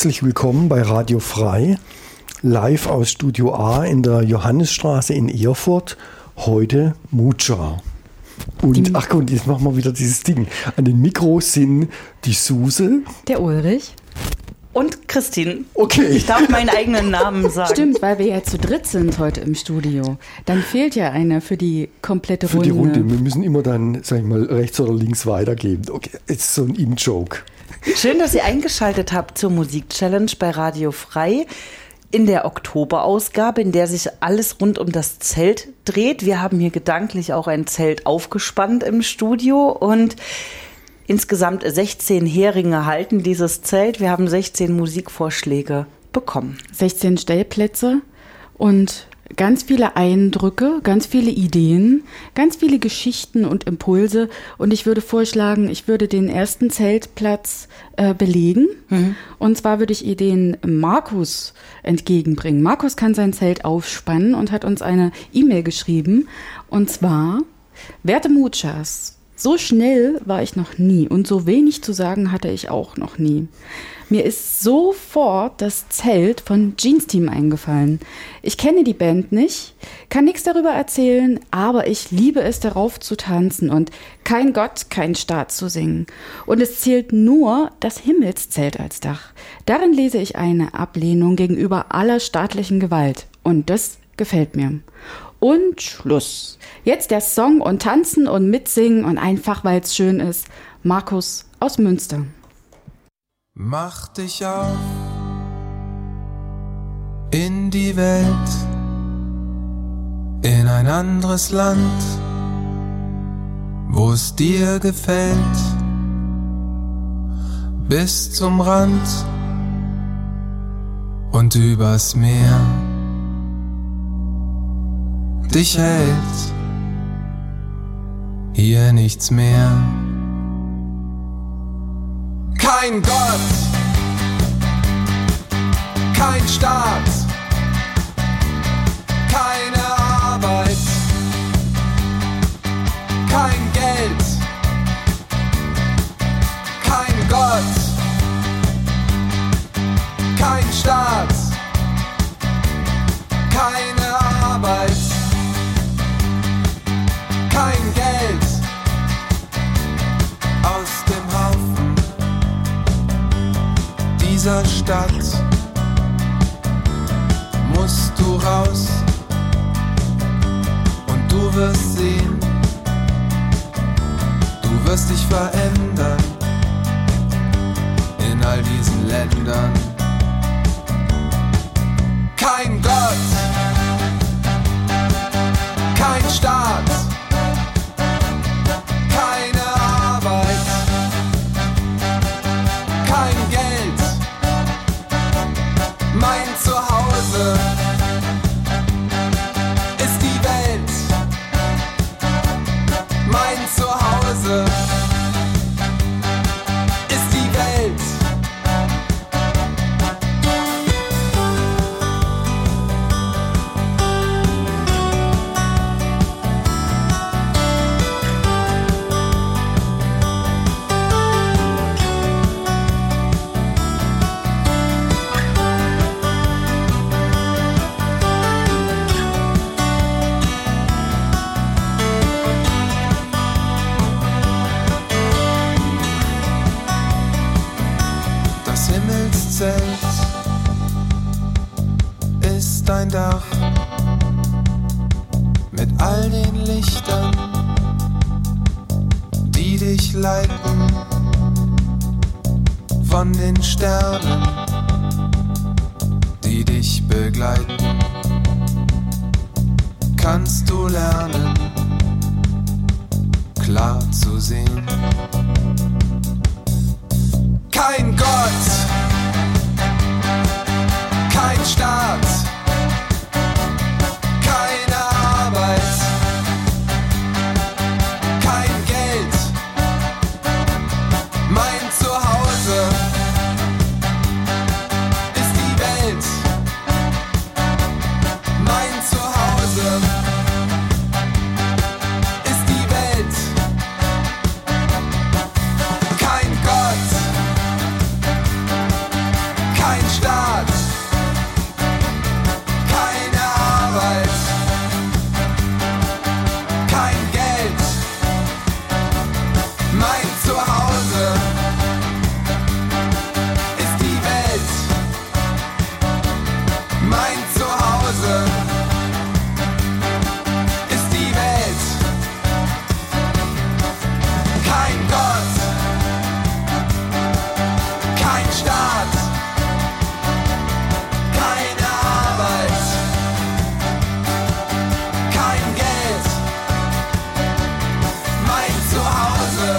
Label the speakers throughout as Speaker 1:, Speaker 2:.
Speaker 1: Herzlich willkommen bei Radio Frei, live aus Studio A in der Johannisstraße in Erfurt. Heute Mucha. Und jetzt machen wir wieder dieses Ding. An den Mikros sind die Suse,
Speaker 2: der Ulrich
Speaker 3: und Christine.
Speaker 1: Okay.
Speaker 3: Ich darf meinen eigenen Namen sagen.
Speaker 2: Stimmt, weil wir ja zu dritt sind heute im Studio. Dann fehlt ja einer für die komplette Runde.
Speaker 1: Für die Runde. Wir müssen immer dann, sag ich mal, rechts oder links weitergeben. Okay, ist so ein In-Joke.
Speaker 3: Schön, dass ihr eingeschaltet habt zur Musik-Challenge bei Radio Frei. In der Oktoberausgabe, in der sich alles rund um das Zelt dreht. Wir haben hier gedanklich auch ein Zelt aufgespannt im Studio und insgesamt 16 Heringe halten dieses Zelt. Wir haben 16 Musikvorschläge bekommen.
Speaker 2: 16 Stellplätze und ganz viele Eindrücke, ganz viele Ideen, ganz viele Geschichten und Impulse. Und ich würde vorschlagen, ich würde den ersten Zeltplatz belegen. Und zwar würde ich den Markus entgegenbringen. Markus kann sein Zelt aufspannen und hat uns eine E-Mail geschrieben. Und zwar: Werte Muchas, so schnell war ich noch nie und so wenig zu sagen hatte ich auch noch nie. Mir ist sofort das Zelt von Jeans Team eingefallen. Ich kenne die Band nicht, kann nichts darüber erzählen, aber ich liebe es, darauf zu tanzen und kein Gott, kein Staat zu singen. Und es zählt nur das Himmelszelt als Dach. Darin lese ich eine Ablehnung gegenüber aller staatlichen Gewalt. Und das gefällt mir. Und Schluss. Jetzt der Song und tanzen und mitsingen und einfach, weil es schön ist. Markus aus Münster.
Speaker 4: Mach dich auf in die Welt, in ein anderes Land, wo es dir gefällt, bis zum Rand und übers Meer dich hält hier nichts mehr. Kein Gott, kein Staat, keine Arbeit, kein Geld, kein Gott, kein Staat, keine Arbeit, kein Geld, aus dem Haufen dieser Stadt musst du raus und du wirst sehen, du wirst dich verändern in all diesen Ländern. Kein Gott, kein Staat, keine Arbeit, kein Geld, mein Zuhause ist die Welt, mein Zuhause ist die Welt. Ist ein Dach mit all den Lichtern, die dich leiten, von den Sternen, die dich begleiten. Kannst du lernen, klar zu sehen. Kein Gott, kein Staat, keine Arbeit, kein Geld, mein Zuhause ist die Welt, mein Zuhause ist die Welt. Kein Gott, Mein Zuhause ist die Welt. Kein Gott, kein Staat, keine Arbeit, kein Geld. Mein Zuhause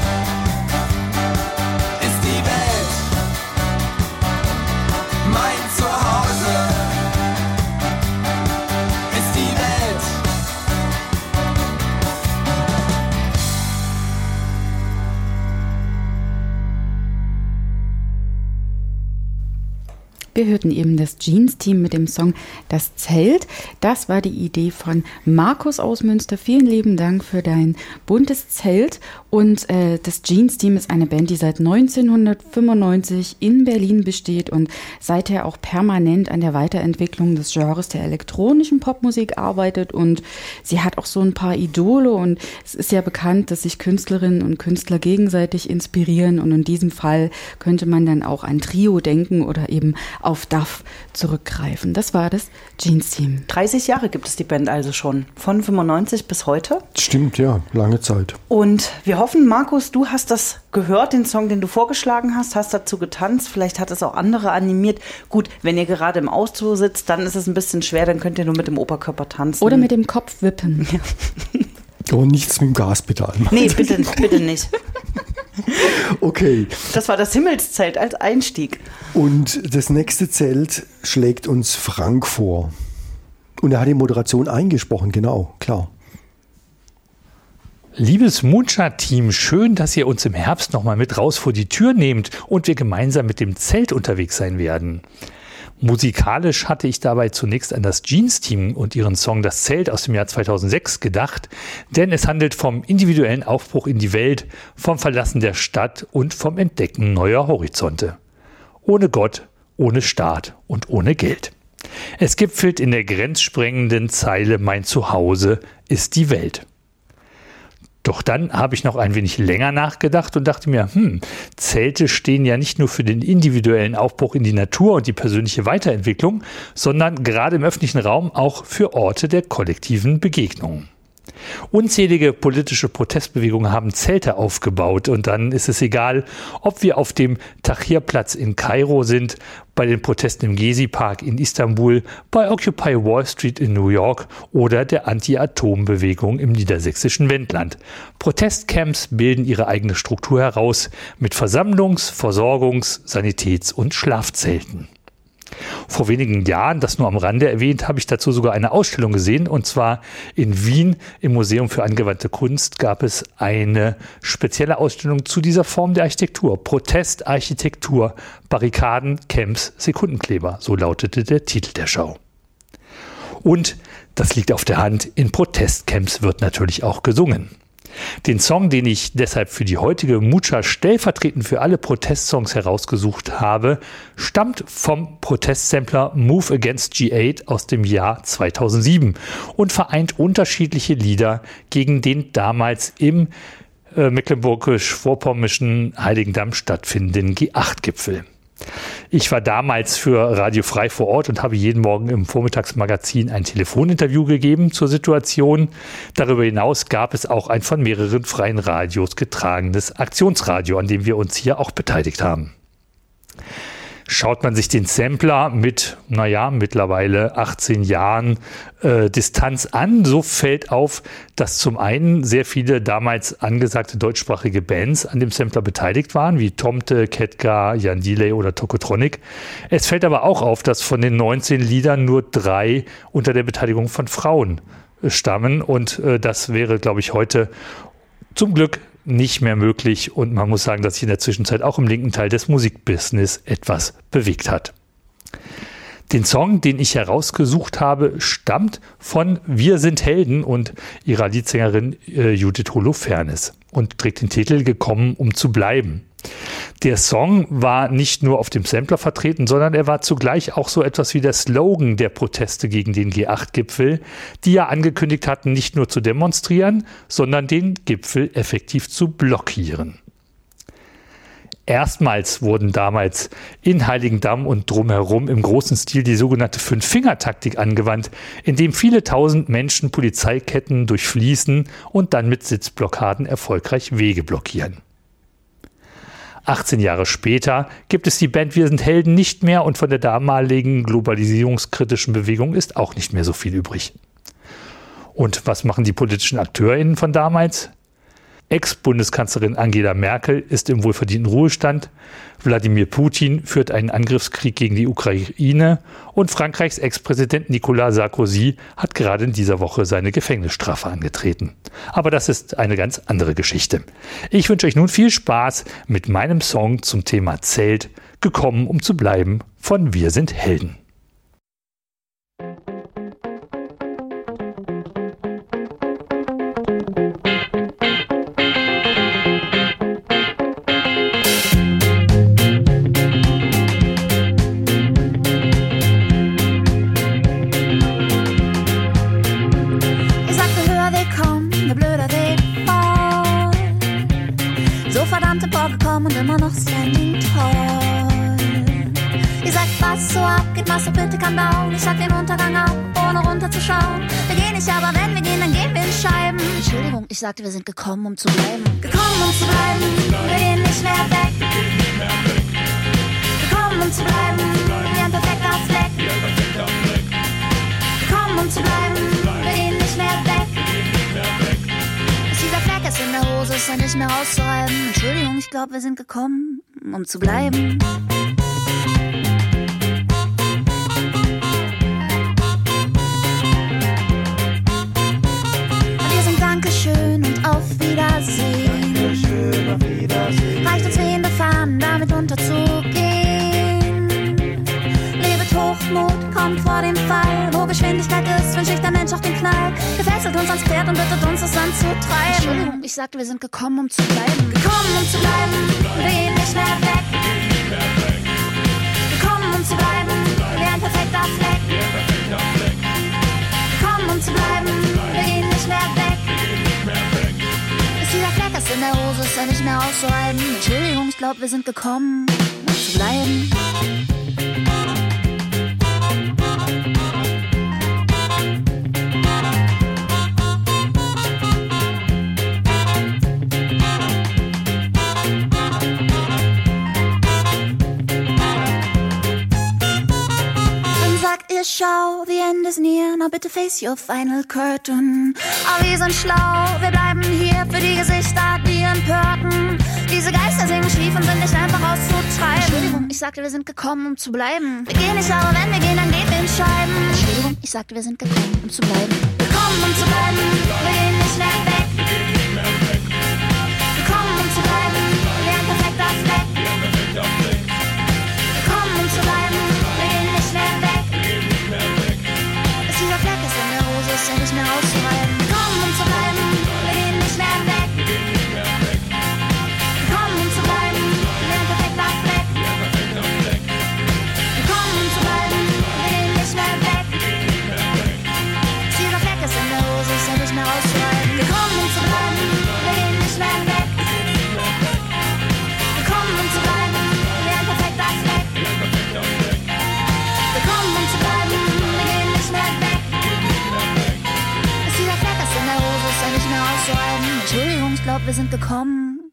Speaker 4: ist die Welt. Mein Zuhause ist die Welt.
Speaker 2: Wir hörten eben das Jeans-Team mit dem Song Das Zelt. Das war die Idee von Markus aus Münster. Vielen lieben Dank für dein buntes Zelt. Und das Jeans-Team ist eine Band, die seit 1995 in Berlin besteht und seither auch permanent an der Weiterentwicklung des Genres der elektronischen Popmusik arbeitet. Und sie hat auch so ein paar Idole. Und es ist ja bekannt, dass sich Künstlerinnen und Künstler gegenseitig inspirieren. Und in diesem Fall könnte man dann auch an Trio denken oder eben auf Duff zurückgreifen. Das war das Jeans-Team.
Speaker 3: 30 Jahre gibt es die Band also schon, von 95 bis heute.
Speaker 1: Stimmt, ja, lange Zeit.
Speaker 3: Und wir hoffen, Markus, du hast das gehört, den Song, den du vorgeschlagen hast dazu getanzt. Vielleicht hat es auch andere animiert. Gut, wenn ihr gerade im Auto sitzt, dann ist es ein bisschen schwer, dann könnt ihr nur mit dem Oberkörper tanzen.
Speaker 2: Oder mit dem Kopf wippen.
Speaker 3: Ja.
Speaker 1: Aber nichts mit dem Gaspedal.
Speaker 3: Nee, bitte nicht.
Speaker 1: Okay.
Speaker 3: Das war das Himmelszelt als Einstieg.
Speaker 1: Und das nächste Zelt schlägt uns Frank vor. Und er hat die Moderation eingesprochen, genau, klar.
Speaker 5: Liebes Moonshot-Team, schön, dass ihr uns im Herbst nochmal mit raus vor die Tür nehmt und wir gemeinsam mit dem Zelt unterwegs sein werden. Musikalisch hatte ich dabei zunächst an das Jeans-Team und ihren Song Das Zelt aus dem Jahr 2006 gedacht, denn es handelt vom individuellen Aufbruch in die Welt, vom Verlassen der Stadt und vom Entdecken neuer Horizonte. Ohne Gott, ohne Staat und ohne Geld. Es gipfelt in der grenzsprengenden Zeile Mein Zuhause ist die Welt. Doch dann habe ich noch ein wenig länger nachgedacht und dachte mir, Zelte stehen ja nicht nur für den individuellen Aufbruch in die Natur und die persönliche Weiterentwicklung, sondern gerade im öffentlichen Raum auch für Orte der kollektiven Begegnung. Unzählige politische Protestbewegungen haben Zelte aufgebaut und dann ist es egal, ob wir auf dem Tahrir-Platz in Kairo sind, bei den Protesten im Gezi-Park in Istanbul, bei Occupy Wall Street in New York oder der Anti-Atom-Bewegung im niedersächsischen Wendland. Protestcamps bilden ihre eigene Struktur heraus mit Versammlungs-, Versorgungs-, Sanitäts- und Schlafzelten. Vor wenigen Jahren, das nur am Rande erwähnt, habe ich dazu sogar eine Ausstellung gesehen. Und zwar in Wien im Museum für angewandte Kunst gab es eine spezielle Ausstellung zu dieser Form der Architektur. Protestarchitektur, Barrikaden, Camps, Sekundenkleber. So lautete der Titel der Schau. Und, das liegt auf der Hand, in Protestcamps wird natürlich auch gesungen. Den Song, den ich deshalb für die heutige Mucha stellvertretend für alle Protestsongs herausgesucht habe, stammt vom Protestsampler Move Against G8 aus dem Jahr 2007 und vereint unterschiedliche Lieder gegen den damals im mecklenburgisch-vorpommischen Heiligendamm stattfindenden G8-Gipfel. Ich war damals für Radio Frei vor Ort und habe jeden Morgen im Vormittagsmagazin ein Telefoninterview gegeben zur Situation. Darüber hinaus gab es auch ein von mehreren freien Radios getragenes Aktionsradio, an dem wir uns hier auch beteiligt haben. Schaut man sich den Sampler mit, mittlerweile 18 Jahren Distanz an, so fällt auf, dass zum einen sehr viele damals angesagte deutschsprachige Bands an dem Sampler beteiligt waren, wie Tomte, Ketka, Jan Delay oder Tokotronic. Es fällt aber auch auf, dass von den 19 Liedern nur 3 unter der Beteiligung von Frauen stammen und das wäre, glaube ich, heute zum Glück nicht mehr möglich und man muss sagen, dass sich in der Zwischenzeit auch im linken Teil des Musikbusiness etwas bewegt hat. Den Song, den ich herausgesucht habe, stammt von Wir sind Helden und ihrer Leadsängerin Judith Holofernes und trägt den Titel Gekommen, um zu bleiben. Der Song war nicht nur auf dem Sampler vertreten, sondern er war zugleich auch so etwas wie der Slogan der Proteste gegen den G8-Gipfel, die ja angekündigt hatten, nicht nur zu demonstrieren, sondern den Gipfel effektiv zu blockieren. Erstmals wurden damals in Heiligendamm und drumherum im großen Stil die sogenannte Fünf-Finger-Taktik angewandt, indem viele tausend Menschen Polizeiketten durchfließen und dann mit Sitzblockaden erfolgreich Wege blockieren. 18 Jahre später gibt es die Band Wir sind Helden nicht mehr und von der damaligen globalisierungskritischen Bewegung ist auch nicht mehr so viel übrig. Und was machen die politischen AkteurInnen von damals? Ex-Bundeskanzlerin Angela Merkel ist im wohlverdienten Ruhestand, Wladimir Putin führt einen Angriffskrieg gegen die Ukraine und Frankreichs Ex-Präsident Nicolas Sarkozy hat gerade in dieser Woche seine Gefängnisstrafe angetreten. Aber das ist eine ganz andere Geschichte. Ich wünsche euch nun viel Spaß mit meinem Song zum Thema Zelt, gekommen um zu bleiben, von Wir sind Helden.
Speaker 6: Und immer noch standing tall. Ihr sagt, was so abgeht, was so bitte kann bauen. Ich sag den Untergang ab, ohne runterzuschauen. Wir gehen nicht, aber wenn wir gehen, dann gehen wir in Scheiben. Entschuldigung, ich sagte, wir sind gekommen, um zu bleiben. Gekommen, um zu bleiben, wir gehen nicht mehr weg. Gekommen, um zu bleiben, wie ein perfekter Fleck. Gekommen, um zu bleiben, wir gehen nicht mehr weg. Dieser Fleck ist in der Hose, ist ja nicht mehr auszureiben. Entschuldigung, ich glaube, wir sind gekommen, um zu bleiben. Und wir sind Dankeschön und auf Wiedersehen. Reicht uns wehende Fahnen, damit unterzugehen. Lebet Hochmut, kommt vor dem Fall. Wo Geschwindigkeit ist, wünscht sich der Mensch auch den Knall. Gefesselt uns ans Pferd und bittet uns, es anzutreiben. Entschuldigung, ich sagte, wir sind gekommen, um zu bleiben. Gekommen, um zu bleiben, wir gehen nicht mehr weg. Gekommen, um zu bleiben, wie ein perfekter Fleck. Gekommen, um zu bleiben, wir gehen nicht mehr weg. Ist dieser Fleck ist in der Hose, ist ja nicht mehr auszureiben. Entschuldigung, ich glaube, wir sind gekommen, um zu bleiben. Schau, the end is near, now bitte face your final curtain. Aber wir sind schlau, wir bleiben hier für die Gesichter, die Empörten. Diese Geister singen schief und sind nicht einfach auszutreiben. Entschuldigung, ich sagte, wir sind gekommen, um zu bleiben. Wir gehen nicht, aber wenn wir gehen, dann gehen wir in Scheiben. Entschuldigung, ich sagte, wir sind gekommen, um zu bleiben. Gekommen, um zu bleiben, wir gehen nicht mehr weg. Gekommen, um zu bleiben, wie ein perfekter Fleck. Gekommen, um zu bleiben, wir gehen nicht mehr weg. Dieser Fleck ist in der Hose, ist ja nicht mehr auszureiben. Gekommen, um zu bleiben, wir gehen nicht mehr weg. Gekommen, um zu bleiben, wie ein perfekter Fleck. Gekommen, um zu bleiben, wir gehen nicht mehr weg. Dieser Fleck ist in der Hose, ist ja nicht mehr auszureiben. Gekommen, um zu bleiben, wir gehen nicht mehr weg. Gekommen, um zu bleiben, wie ein perfekter Fleck. Gekommen, um zu bleiben, wir gehen nicht mehr weg. Nicht mehr auszuhalten. Entschuldigung, ich glaube, wir sind gekommen,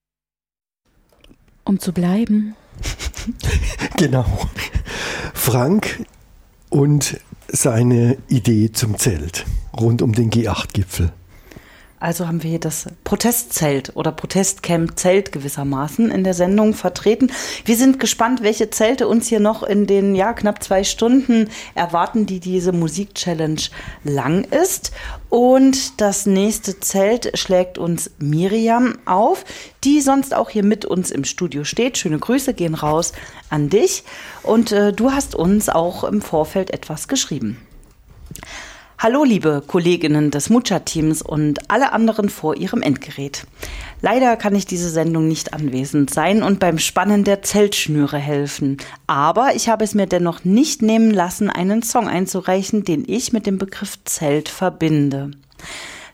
Speaker 2: um zu bleiben.
Speaker 1: Genau. Frank und seine Idee zum Zelt rund um den G8-Gipfel.
Speaker 3: Also haben wir hier das Protestzelt oder Protestcamp-Zelt gewissermaßen in der Sendung vertreten. Wir sind gespannt, welche Zelte uns hier noch in den knapp 2 Stunden erwarten, die diese Musik-Challenge lang ist. Und das nächste Zelt schlägt uns Miriam auf, die sonst auch hier mit uns im Studio steht. Schöne Grüße gehen raus an dich. Und du hast uns auch im Vorfeld etwas geschrieben. Hallo liebe Kolleginnen des Mucha-Teams und alle anderen vor ihrem Endgerät. Leider kann ich diese Sendung nicht anwesend sein und beim Spannen der Zeltschnüre helfen. Aber ich habe es mir dennoch nicht nehmen lassen, einen Song einzureichen, den ich mit dem Begriff Zelt verbinde.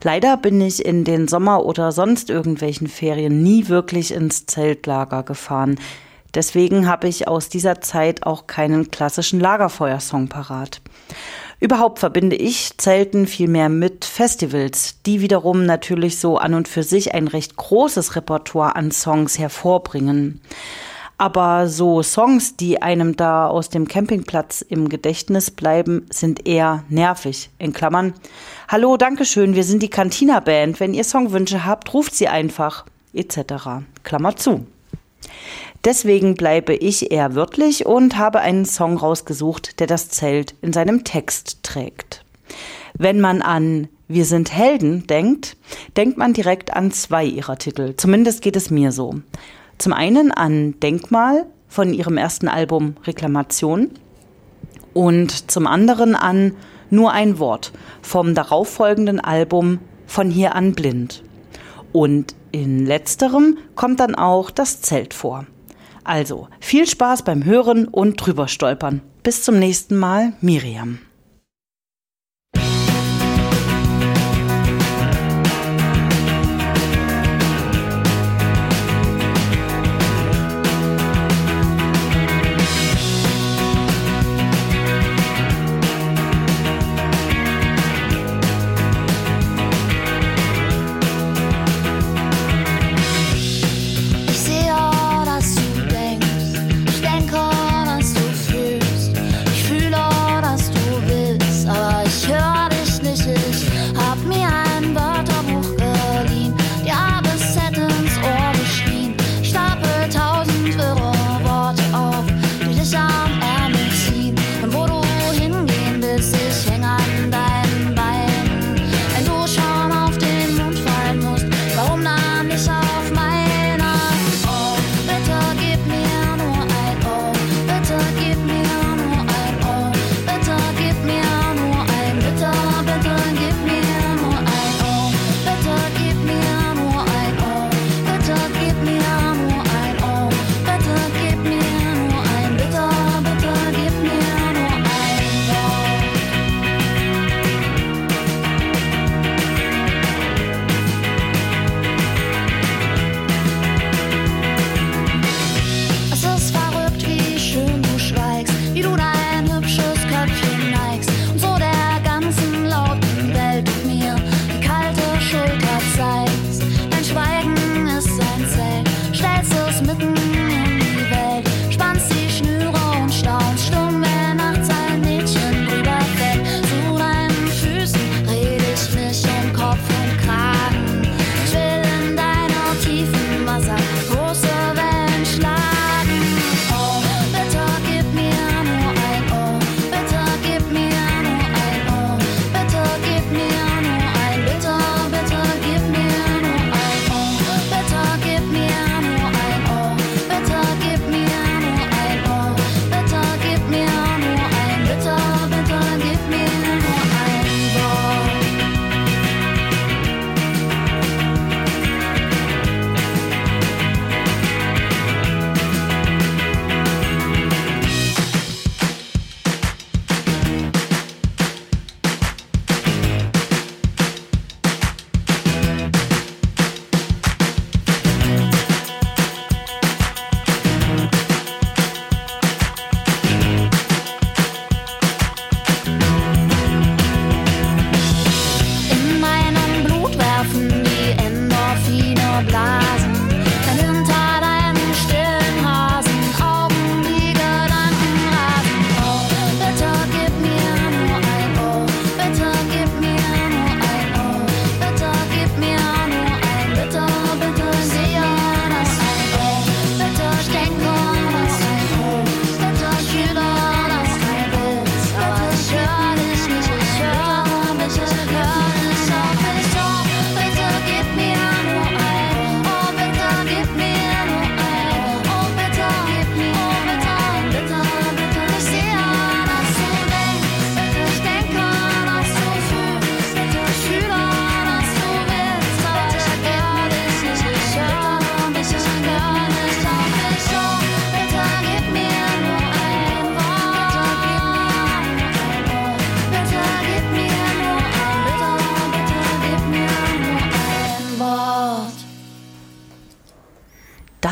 Speaker 3: Leider bin ich in den Sommer- oder sonst irgendwelchen Ferien nie wirklich ins Zeltlager gefahren. Deswegen habe ich aus dieser Zeit auch keinen klassischen Lagerfeuersong parat. Überhaupt verbinde ich Zelten vielmehr mit Festivals, die wiederum natürlich so an und für sich ein recht großes Repertoire an Songs hervorbringen. Aber so Songs, die einem da aus dem Campingplatz im Gedächtnis bleiben, sind eher nervig. In Klammern: Hallo, Dankeschön, wir sind die Cantina-Band. Wenn ihr Songwünsche habt, ruft sie einfach. Etc. Klammer zu. Deswegen bleibe ich eher wörtlich und habe einen Song rausgesucht, der das Zelt in seinem Text trägt. Wenn man an Wir sind Helden denkt, denkt man direkt an 2 ihrer Titel. Zumindest geht es mir so. Zum einen an Denkmal von ihrem ersten Album Reklamation und zum anderen an Nur ein Wort vom darauffolgenden Album Von hier an blind. Und in letzterem kommt dann auch das Zelt vor. Also viel Spaß beim Hören und drüber stolpern. Bis zum nächsten Mal, Miriam.
Speaker 6: Ich fühle, dass du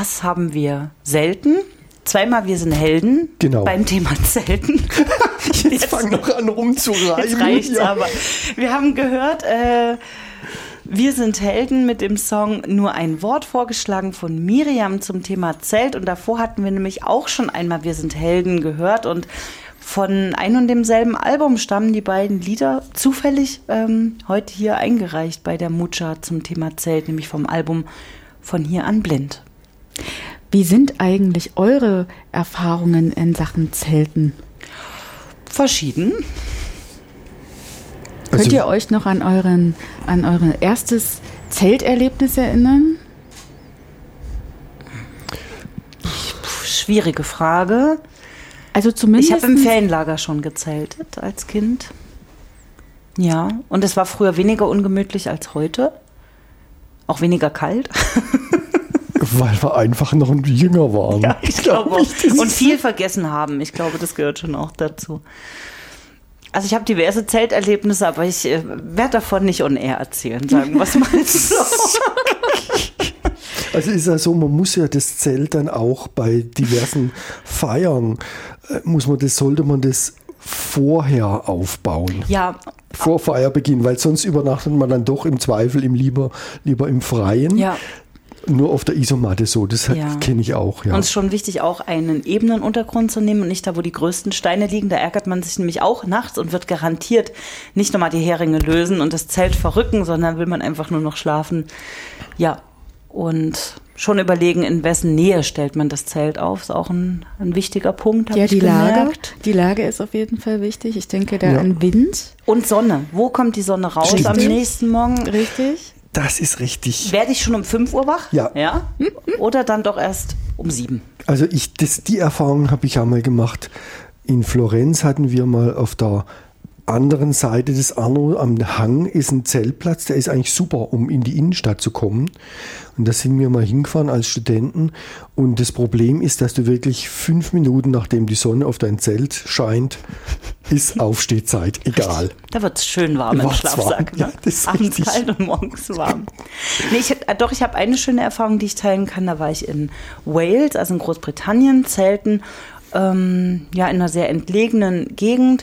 Speaker 3: das haben wir selten. Zweimal wir sind Helden
Speaker 1: Genau.
Speaker 3: beim Thema Zelten.
Speaker 1: Jetzt fang noch an rumzureimen.
Speaker 3: Jetzt reicht's aber. Wir haben gehört, wir sind Helden mit dem Song Nur ein Wort vorgeschlagen von Miriam zum Thema Zelt. Und davor hatten wir nämlich auch schon einmal Wir sind Helden gehört. Und von ein und demselben Album stammen die beiden Lieder zufällig heute hier eingereicht bei der Mucha zum Thema Zelt, nämlich vom Album Von hier an blind.
Speaker 2: Wie sind eigentlich eure Erfahrungen in Sachen Zelten?
Speaker 3: Verschieden.
Speaker 2: Könnt ihr euch noch an euer erstes Zelterlebnis erinnern?
Speaker 3: Schwierige Frage.
Speaker 2: Also zumindest.
Speaker 3: Ich habe im Ferienlager schon gezeltet als Kind. Ja, und es war früher weniger ungemütlich als heute. Auch weniger kalt.
Speaker 1: Weil wir einfach noch jünger waren.
Speaker 3: Ja, ich glaube auch. Und viel vergessen haben. Ich glaube, das gehört schon auch dazu. Also ich habe diverse Zelterlebnisse, aber ich werde davon nicht on air erzählen, sagen wir es mal so.
Speaker 1: Also ist ja so, man muss ja das Zelt dann auch bei diversen Feiern, sollte man das vorher aufbauen.
Speaker 3: Ja.
Speaker 1: Vor Feierbeginn, weil sonst übernachtet man dann doch im Zweifel lieber im Freien.
Speaker 3: Ja.
Speaker 1: Nur auf der Isomatte so, das kenne ich auch. Ja.
Speaker 3: Und es ist schon wichtig, auch einen ebenen Untergrund zu nehmen und nicht da, wo die größten Steine liegen. Da ärgert man sich nämlich auch nachts und wird garantiert nicht nochmal die Heringe lösen und das Zelt verrücken, sondern will man einfach nur noch schlafen. Ja, und schon überlegen, in wessen Nähe stellt man das Zelt auf. Ist auch ein wichtiger Punkt, habe ich gemerkt.
Speaker 2: Die Lage ist auf jeden Fall wichtig. Ich denke da an Wind.
Speaker 3: Und Sonne. Wo kommt die Sonne raus am nächsten Morgen?
Speaker 2: Richtig.
Speaker 1: Das ist richtig.
Speaker 3: Werde ich schon um 5 Uhr wach?
Speaker 1: Ja.
Speaker 3: Oder dann doch erst um 7?
Speaker 1: Also die Erfahrung habe ich ja mal gemacht. In Florenz hatten wir mal auf der anderen Seite des Arno am Hang ist ein Zeltplatz, der ist eigentlich super, um in die Innenstadt zu kommen. Und da sind wir mal hingefahren als Studenten. Und das Problem ist, dass du wirklich 5 Minuten, nachdem die Sonne auf dein Zelt scheint, ist Aufstehzeit, egal.
Speaker 3: Da wird es schön warm im Schlafsack.
Speaker 1: Ja, das ist
Speaker 3: abends
Speaker 1: richtig.
Speaker 3: kalt und morgens warm. Nee, ich habe eine schöne Erfahrung, die ich teilen kann. Da war ich in Wales, also in Großbritannien, zelten, in einer sehr entlegenen Gegend.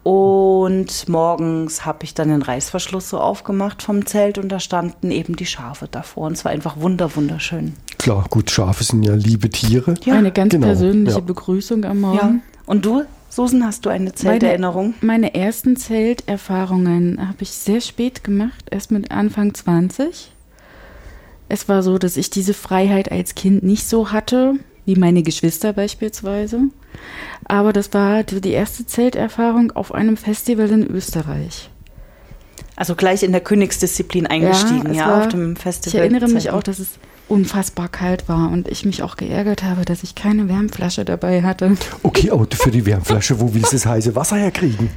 Speaker 3: Und morgens habe ich dann den Reißverschluss so aufgemacht vom Zelt und da standen eben die Schafe davor. Und es war einfach wunderschön.
Speaker 1: Klar, gut, Schafe sind ja liebe Tiere.
Speaker 2: Ja, eine ganz persönliche
Speaker 1: ja.
Speaker 2: Begrüßung am Morgen.
Speaker 3: Ja. Und du, Susan, hast du eine Zelterinnerung?
Speaker 2: Meine ersten Zelterfahrungen habe ich sehr spät gemacht, erst mit Anfang 20. Es war so, dass ich diese Freiheit als Kind nicht so hatte, wie meine Geschwister beispielsweise. Aber das war die erste Zelterfahrung auf einem Festival in Österreich.
Speaker 3: Also gleich in der Königsdisziplin eingestiegen, auf dem Festival.
Speaker 2: Ich erinnere mich auch, dass es unfassbar kalt war und ich mich auch geärgert habe, dass ich keine Wärmflasche dabei hatte.
Speaker 1: Okay, aber für die Wärmflasche, wo willst du das heiße Wasser herkriegen?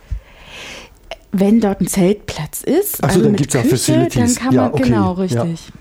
Speaker 2: Wenn dort ein Zeltplatz ist,
Speaker 1: also dann gibt es auch Facilities.
Speaker 2: Dann kann man, genau, richtig. Ja.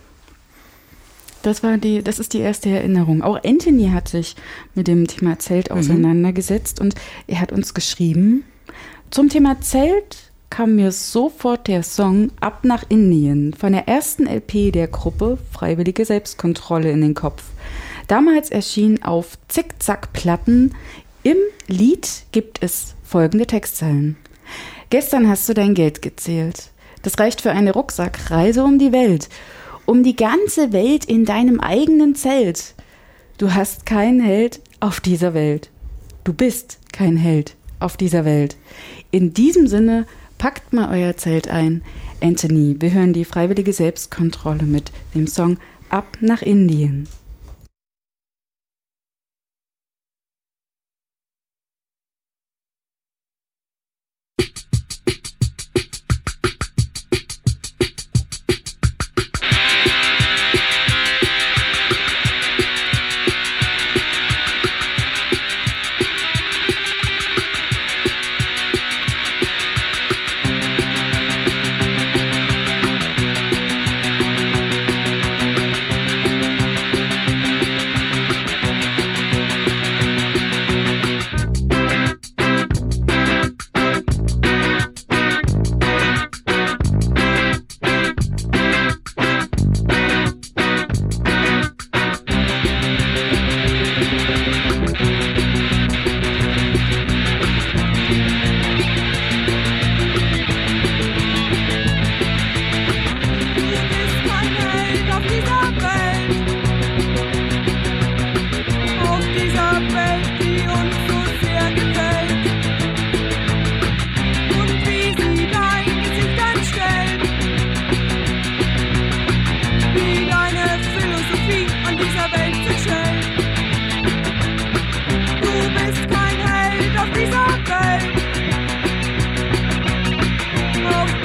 Speaker 2: Das ist die erste Erinnerung. Auch Anthony hat sich mit dem Thema Zelt auseinandergesetzt und er hat uns geschrieben, zum Thema Zelt kam mir sofort der Song Ab nach Indien von der ersten LP der Gruppe Freiwillige Selbstkontrolle in den Kopf. Damals erschien auf Zickzack-Platten. Im Lied gibt es folgende Textzeilen. Gestern hast du dein Geld gezählt. Das reicht für eine Rucksackreise um die Welt. Um die ganze Welt in deinem eigenen Zelt. Du hast keinen Held auf dieser Welt. Du bist kein Held auf dieser Welt. In diesem Sinne, packt mal euer Zelt ein. Anthony, wir hören die Freiwillige Selbstkontrolle mit dem Song Ab nach Indien.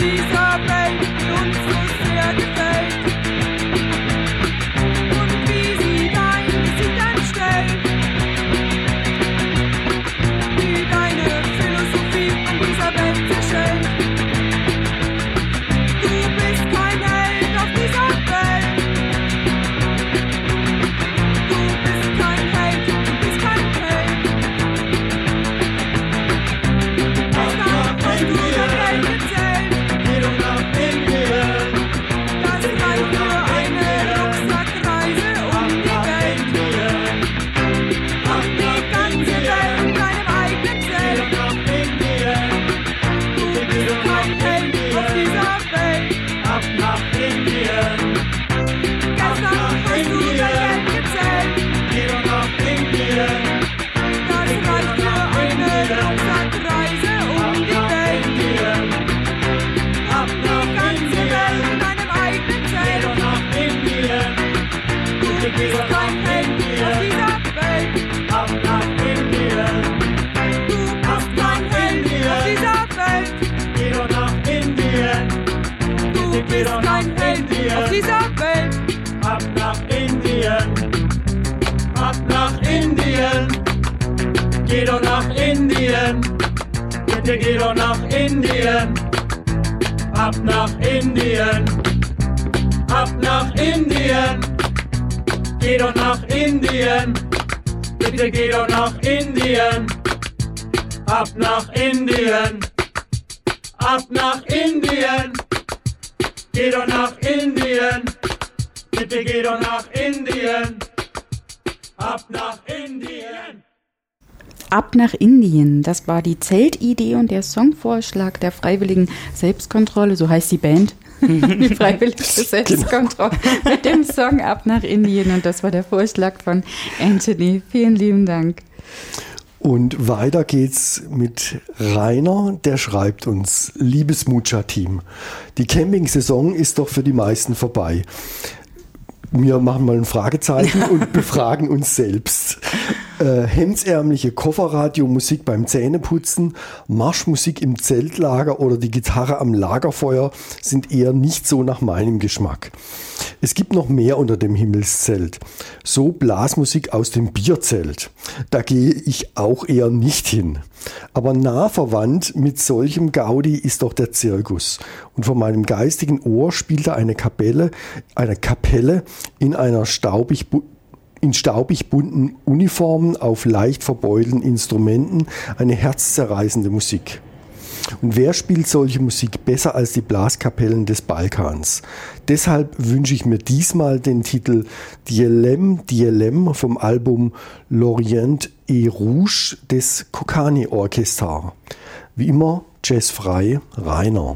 Speaker 7: dieser Welt, die uns so sehr gefällt. Und wie sie dein Gesicht anstellt, wie deine Philosophie an dieser Welt zerschellt. Du bist kein Held auf dieser Welt. Du bist kein Held, du bist kein Held. Hast du dein Geld gezählt?
Speaker 4: Geh doch nach Indien.
Speaker 7: Das reicht für eine Rucksackreise um die Welt. Die ganze Welt in deinem eigenen Zelt. Du bist kein Held auf dieser Welt.
Speaker 4: Ab nach Indien.
Speaker 7: Gestern hast du dein Geld gezählt.
Speaker 4: Geh doch nach Indien.
Speaker 7: Das reicht für eine Rucksackreise um die Welt.
Speaker 4: Ab nach
Speaker 7: Die ganze Welt in deinem eigenen Zelt.
Speaker 4: nach Indien.
Speaker 7: Du bist kein Held auf dieser Welt.
Speaker 4: Ab nach Indien.
Speaker 7: Du bist kein Held auf dieser Welt.
Speaker 4: Geh doch nach Indien.
Speaker 7: Du bist kein Held auf dieser Welt.
Speaker 4: Ab nach Indien. Ab nach Indien. Geh doch nach Indien. Bitte geh doch nach Indien. Ab nach Indien. Ab nach Indien. Geh doch nach Indien. Bitte geh doch nach Indien. Ab nach Indien. Ab nach Indien. Geh doch nach Indien. Bitte geh doch nach Indien. Ab nach Indien.
Speaker 2: Ab nach Indien, das war die Zeltidee und der Songvorschlag der Freiwilligen Selbstkontrolle, so heißt die Band, die Freiwillige Selbstkontrolle, mit dem Song Ab nach Indien, und das war der Vorschlag von Anthony. Vielen lieben Dank.
Speaker 1: Und weiter geht's mit Rainer, der schreibt uns: Liebes Mucha-Team, die Campingsaison ist doch für die meisten vorbei. Wir machen mal ein Fragezeichen und befragen uns selbst. Hemdsärmliche Kofferradiomusik beim Zähneputzen, Marschmusik im Zeltlager oder die Gitarre am Lagerfeuer sind eher nicht so nach meinem Geschmack. Es gibt noch mehr unter dem Himmelszelt. So Blasmusik aus dem Bierzelt. Da gehe ich auch eher nicht hin. Aber nah verwandt mit solchem Gaudi ist doch der Zirkus. Und vor meinem geistigen Ohr spielte eine Kapelle in einer staubig bunten Uniformen auf leicht verbeulten Instrumenten eine herzzerreißende Musik. Und wer spielt solche Musik besser als die Blaskapellen des Balkans? Deshalb wünsche ich mir diesmal den Titel Dielem Dielem vom Album L'Orient et Rouge des Kokani Orchestra. Wie immer, jazzfrei, Rainer.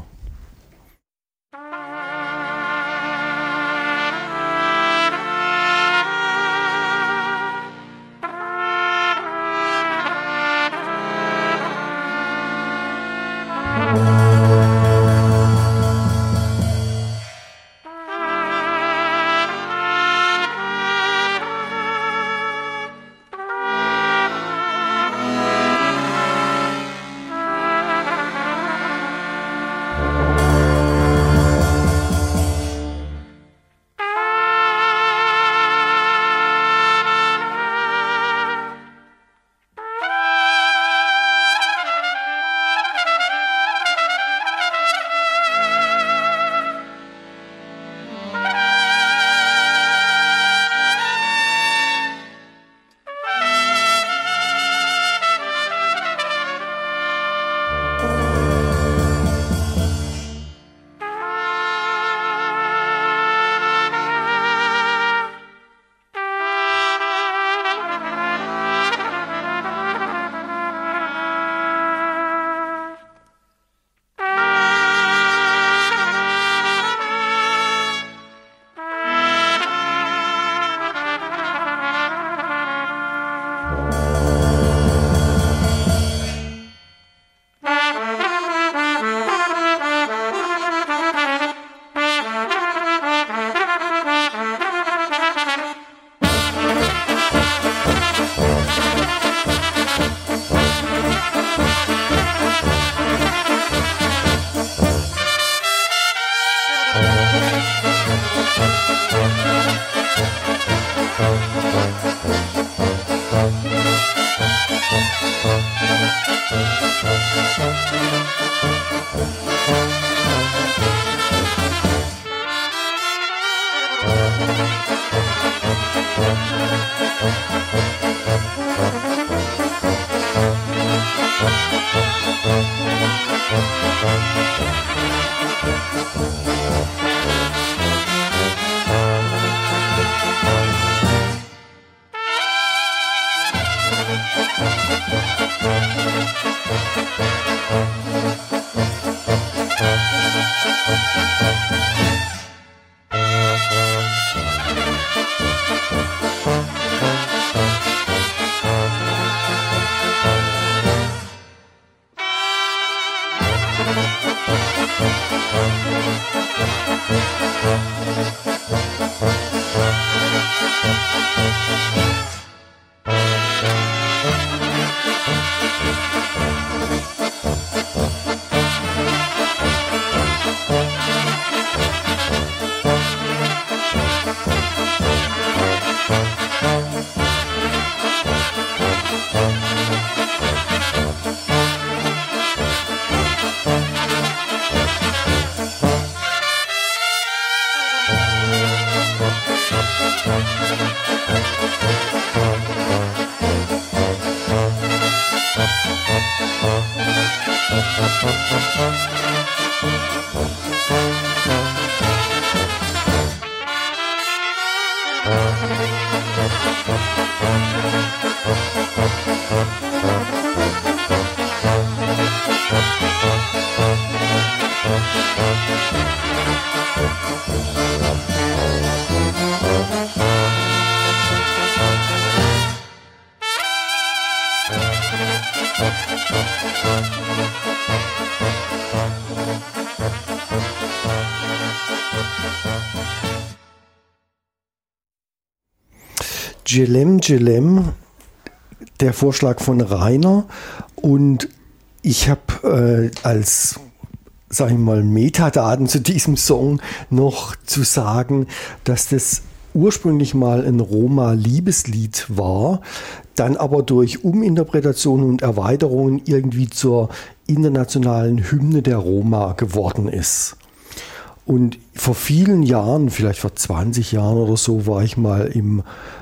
Speaker 1: Jelem Jelem, der Vorschlag von Rainer, und ich habe als, sag ich mal, Metadaten zu diesem Song noch zu sagen, dass das ursprünglich mal ein Roma-Liebeslied war, dann aber durch Uminterpretationen und Erweiterungen irgendwie zur internationalen Hymne der Roma geworden ist. Und vor vielen Jahren, vielleicht vor 20 Jahren oder so, war ich mal im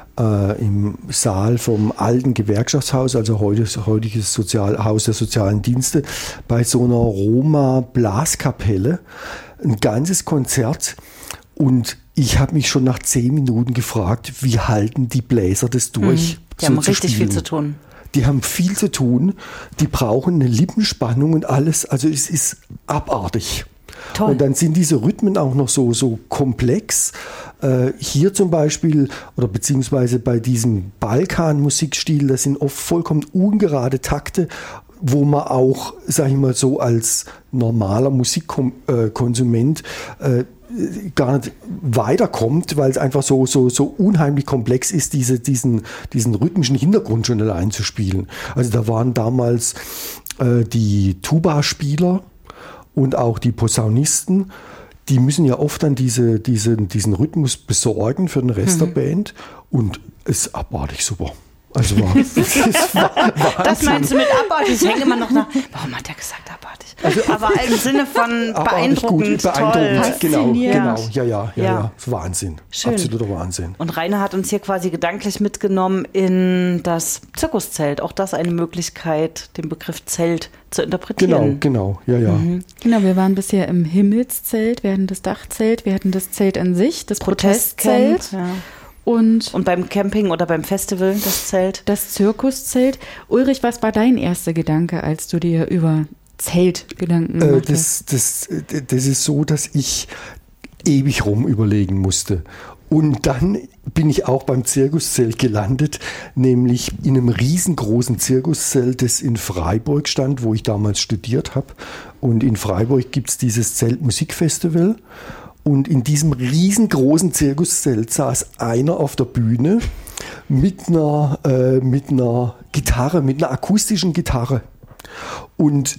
Speaker 1: Saal vom alten Gewerkschaftshaus, also heutiges Haus der sozialen Dienste, bei so einer Roma-Blaskapelle. Ein ganzes Konzert. Und ich habe mich schon nach 10 Minuten gefragt, wie halten die Bläser das durch?
Speaker 3: Die haben richtig viel zu tun.
Speaker 1: Die haben viel zu tun. Die brauchen eine Lippenspannung und alles. Also es ist abartig.
Speaker 3: Toll.
Speaker 1: Und dann sind diese Rhythmen auch noch so komplex. Hier zum Beispiel, oder beziehungsweise bei diesem Balkan-Musikstil, das sind oft vollkommen ungerade Takte, wo man auch, sag ich mal so, als normaler Musikkonsument gar nicht weiterkommt, weil es einfach so unheimlich komplex ist, diesen rhythmischen Hintergrund schon allein zu spielen. Also da waren damals die Tuba-Spieler und auch die Posaunisten, die müssen ja oft dann diesen Rhythmus besorgen für den Rest der Band, und es ist abartig super. Also das war Wahnsinn.
Speaker 3: Das meinst du mit abartig? Ich hänge immer noch nach. Warum hat er gesagt abartig?
Speaker 1: Also,
Speaker 3: aber im Sinne von beeindruckend,
Speaker 1: gut,
Speaker 3: toll.
Speaker 1: genau.
Speaker 3: Ja.
Speaker 1: Ja. Wahnsinn.
Speaker 3: Schön.
Speaker 1: Absoluter Wahnsinn.
Speaker 3: Und Rainer hat uns hier quasi gedanklich mitgenommen in das Zirkuszelt. Auch das eine Möglichkeit, den Begriff Zelt zu interpretieren.
Speaker 1: Genau, ja.
Speaker 2: Genau, wir waren bisher im Himmelszelt, wir hatten das Dachzelt, wir hatten das Zelt an sich, das Protestzelt.
Speaker 3: Ja.
Speaker 2: Und
Speaker 3: beim Camping oder beim Festival das Zelt?
Speaker 2: Das Zirkuszelt. Ulrich, was war dein erster Gedanke, als du dir über Zelt Gedanken gemacht hast?
Speaker 1: Das ist so, dass ich ewig rum überlegen musste. Und dann bin ich auch beim Zirkuszelt gelandet, nämlich in einem riesengroßen Zirkuszelt, das in Freiburg stand, wo ich damals studiert habe. Und in Freiburg gibt es dieses Zeltmusikfestival. Und in diesem riesengroßen Zirkuszelt saß einer auf der Bühne mit einer Gitarre, mit einer akustischen Gitarre. Und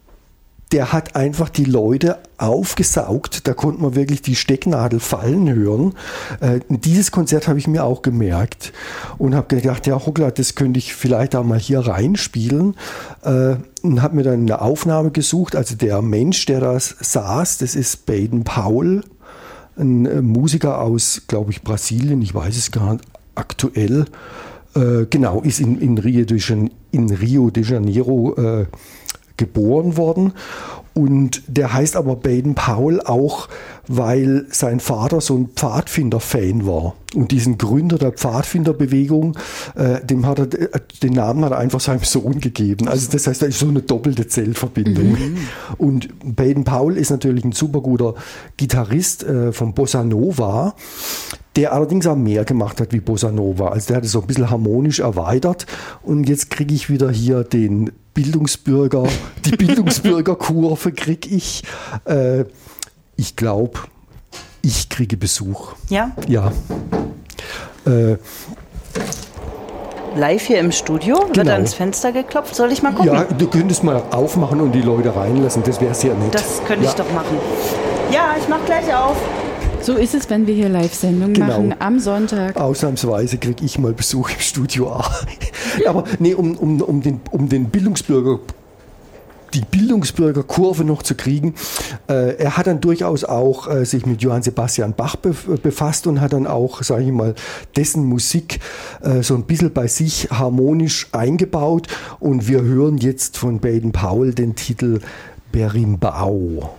Speaker 1: der hat einfach die Leute aufgesaugt. Da konnte man wirklich die Stecknadel fallen hören. Dieses Konzert habe ich mir auch gemerkt und habe gedacht, ja, hoppla, das könnte ich vielleicht auch mal hier reinspielen. Und habe mir dann eine Aufnahme gesucht. Also der Mensch, der da saß, das ist Baden Powell, ein Musiker aus, glaube ich, Brasilien. Ich weiß es gar nicht aktuell. Genau, ist in Rio de Janeiro geboren worden, und der heißt aber Baden Powell auch, weil sein Vater so ein Pfadfinder-Fan war, und diesen Gründer der Pfadfinderbewegung, den Namen hat er einfach seinem Sohn gegeben. Also das heißt, da ist so eine doppelte Zeltverbindung. Und Baden Powell ist natürlich ein super guter Gitarrist von Bossa Nova, der allerdings auch mehr gemacht hat wie Bossa Nova. Also der hat es so ein bisschen harmonisch erweitert, und jetzt kriege ich wieder hier die Bildungsbürgerkurve kriege ich. ich glaube, ich kriege Besuch.
Speaker 3: Ja?
Speaker 1: Ja.
Speaker 3: Live hier im Studio? Wird
Speaker 1: Genau.
Speaker 3: ans Fenster geklopft? Soll ich mal gucken?
Speaker 1: Ja, du könntest mal aufmachen und die Leute reinlassen. Das wäre sehr nett.
Speaker 3: Das könnte ich doch machen. Ja, ich mach gleich auf.
Speaker 2: So ist es, wenn wir hier Live-Sendungen
Speaker 1: Genau.
Speaker 2: machen am Sonntag.
Speaker 1: Ausnahmsweise kriege ich mal Besuch im Studio A. Aber nee, um den Bildungsbürger, die Bildungsbürgerkurve noch zu kriegen. Er hat dann durchaus auch sich mit Johann Sebastian Bach befasst und hat dann auch, sage ich mal, dessen Musik so ein bisschen bei sich harmonisch eingebaut. Und wir hören jetzt von Baden-Powell den Titel Berimbau.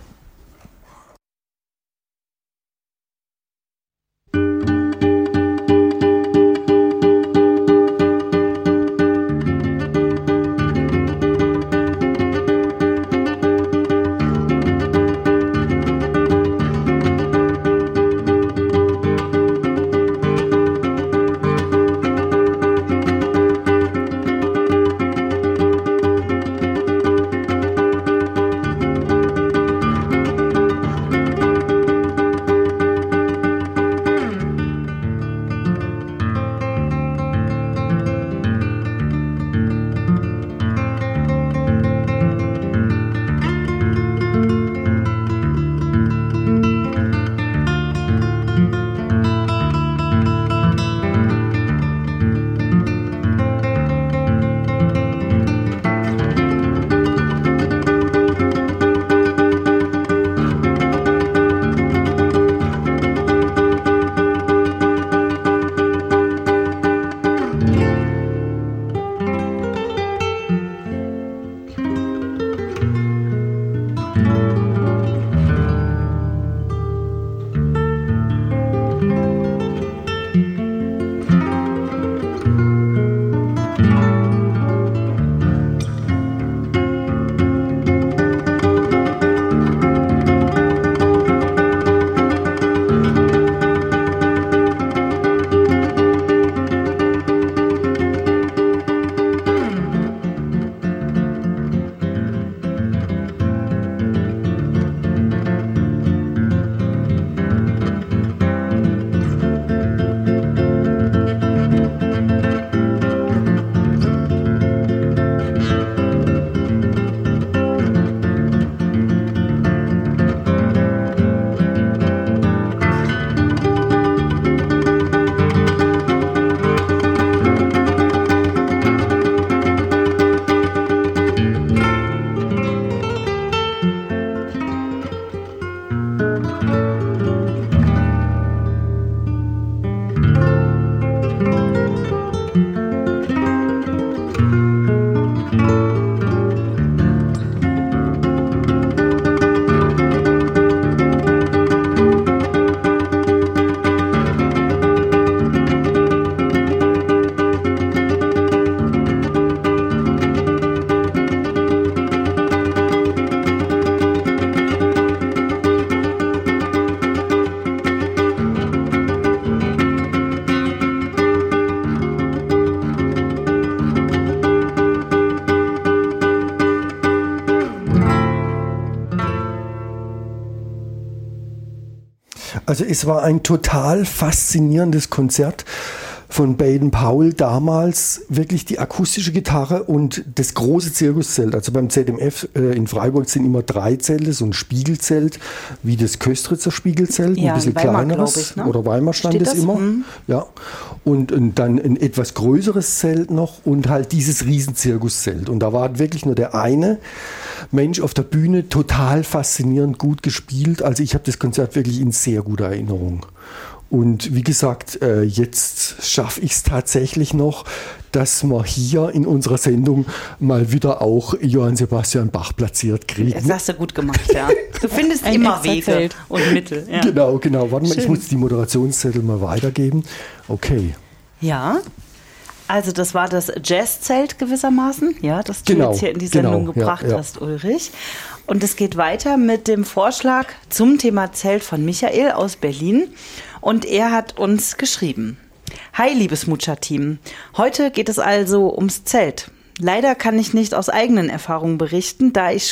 Speaker 1: Also es war ein total faszinierendes Konzert von Baden-Powell damals, wirklich die akustische Gitarre und das große Zirkuszelt. Also beim ZMF in Freiburg sind immer 3 Zelte, so ein Spiegelzelt, wie das Köstritzer Spiegelzelt,
Speaker 3: Ja,
Speaker 1: ein bisschen
Speaker 3: Weimar,
Speaker 1: kleineres.
Speaker 3: glaub ich, ne?
Speaker 1: Oder Weimar stand
Speaker 3: Steht
Speaker 1: es
Speaker 3: das?
Speaker 1: immer.
Speaker 3: Mhm.
Speaker 1: Ja. Und dann ein etwas größeres Zelt noch und halt dieses riesen Zirkuszelt. Und da war wirklich nur der eine Mensch auf der Bühne, total faszinierend gut gespielt. Also ich habe das Konzert wirklich in sehr guter Erinnerung. Und wie gesagt, jetzt schaffe ich es tatsächlich noch, dass wir hier in unserer Sendung mal wieder auch Johann Sebastian Bach platziert kriegen.
Speaker 3: Das hast du gut gemacht, ja. Du findest
Speaker 2: Ein
Speaker 3: immer
Speaker 2: extra
Speaker 3: Wege
Speaker 2: Zelt.
Speaker 3: und Mittel. Ja.
Speaker 1: Genau. Warte mal, ich
Speaker 3: Schön.
Speaker 1: muss die Moderationszettel mal weitergeben. Okay.
Speaker 3: Ja, also das war das Jazzzelt gewissermaßen, ja, das du
Speaker 1: Genau,
Speaker 3: jetzt hier in die Sendung
Speaker 1: genau,
Speaker 3: gebracht
Speaker 1: ja.
Speaker 3: hast, Ulrich. Und es geht weiter mit dem Vorschlag zum Thema Zelt von Michael aus Berlin. Und er hat uns geschrieben: Hi, liebes Mucha-Team. Heute geht es also ums Zelt. Leider kann ich nicht aus eigenen Erfahrungen berichten, da ich schon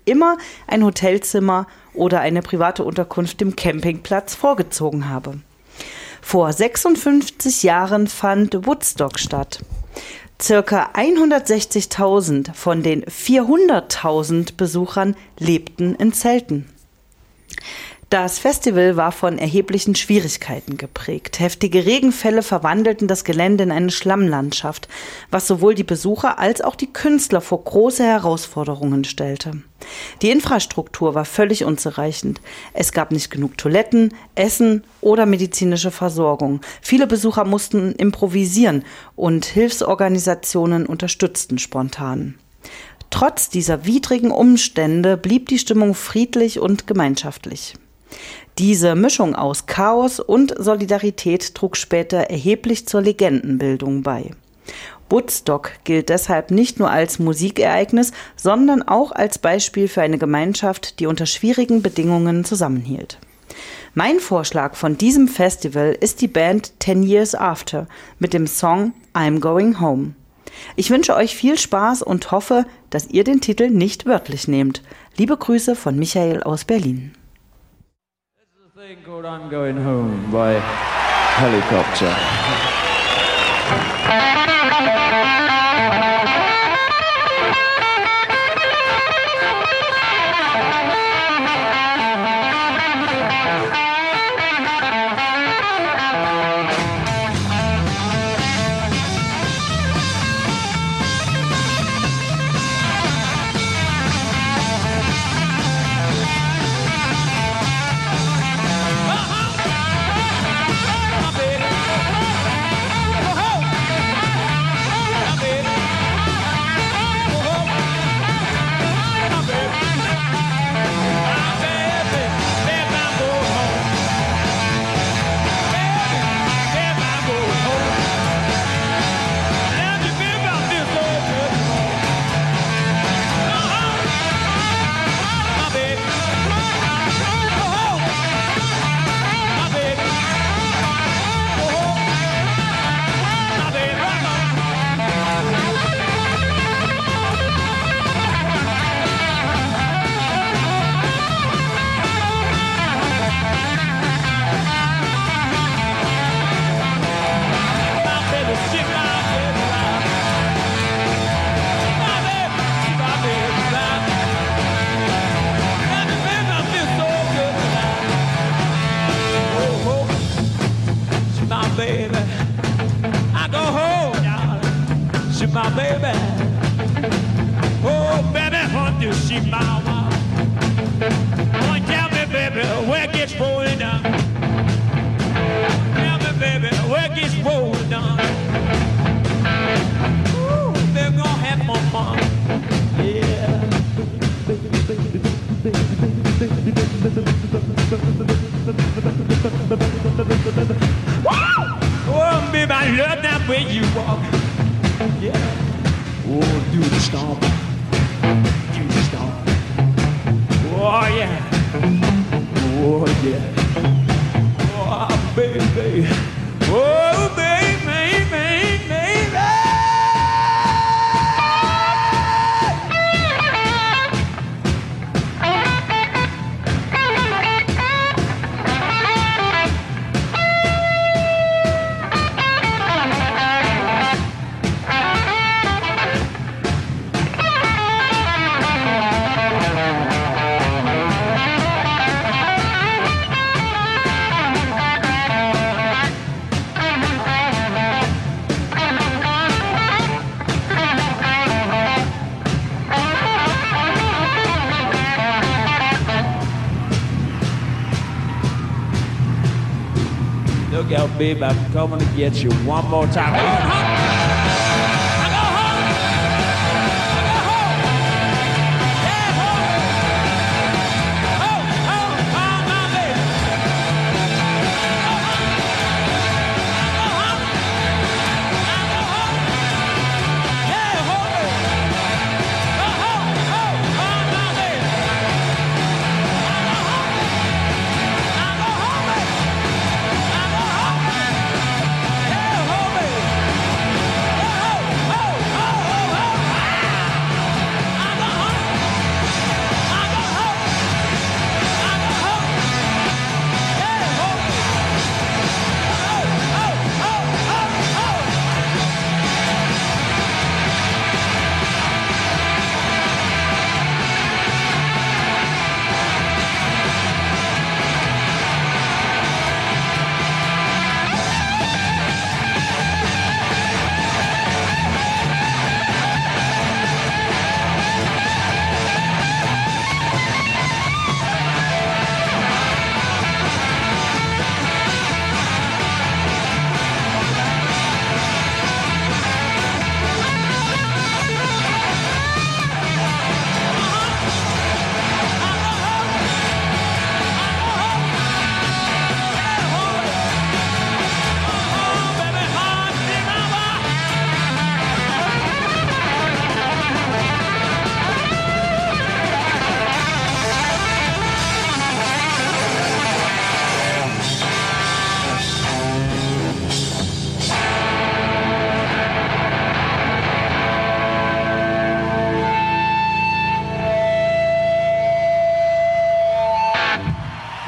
Speaker 3: immer ein Hotelzimmer oder eine private Unterkunft im Campingplatz vorgezogen habe. Vor 56 Jahren fand Woodstock statt. Circa 160.000 von den 400.000 Besuchern lebten in Zelten. Das Festival war von erheblichen Schwierigkeiten geprägt. Heftige Regenfälle verwandelten das Gelände in eine Schlammlandschaft, was sowohl die Besucher als auch die Künstler vor große Herausforderungen stellte. Die Infrastruktur war völlig unzureichend. Es gab nicht genug Toiletten, Essen oder medizinische Versorgung. Viele Besucher mussten improvisieren und Hilfsorganisationen unterstützten spontan. Trotz dieser widrigen Umstände blieb die Stimmung friedlich und gemeinschaftlich. Diese Mischung aus Chaos und Solidarität trug später erheblich zur Legendenbildung bei. Woodstock gilt deshalb nicht nur als Musikereignis, sondern auch als Beispiel für eine Gemeinschaft, die unter schwierigen Bedingungen zusammenhielt. Mein Vorschlag von diesem Festival ist die Band 10 Years After mit dem Song I'm Going Home. Ich wünsche euch viel Spaß und hoffe, dass ihr den Titel nicht wörtlich nehmt. Liebe Grüße von Michael aus Berlin.
Speaker 8: Thing called I'm Going Home by Helicopter.
Speaker 4: My baby, oh baby, won't you see my wife? Oh, tell me, baby, where it gets rolling down. Tell me, baby, where it gets rolling down. Ooh, they're gonna have more fun, yeah. Oh, baby, I love that way you walk. Yeah. Oh, do the stomp. Do the stomp. Oh, yeah. Oh, yeah. Oh, baby. Oh, baby, baby, baby. Look out, babe, I'm coming to get you one more time.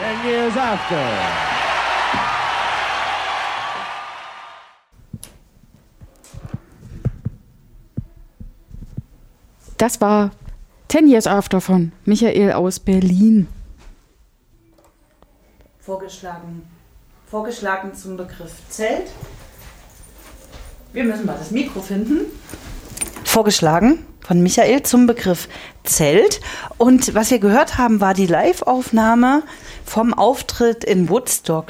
Speaker 8: 10 years after.
Speaker 2: Das war 10 Years After von Michael aus Berlin.
Speaker 3: Vorgeschlagen zum Begriff Zelt. Wir müssen mal das Mikro finden. Vorgeschlagen von Michael zum Begriff Zelt. Und was wir gehört haben, war die Live-Aufnahme vom Auftritt in Woodstock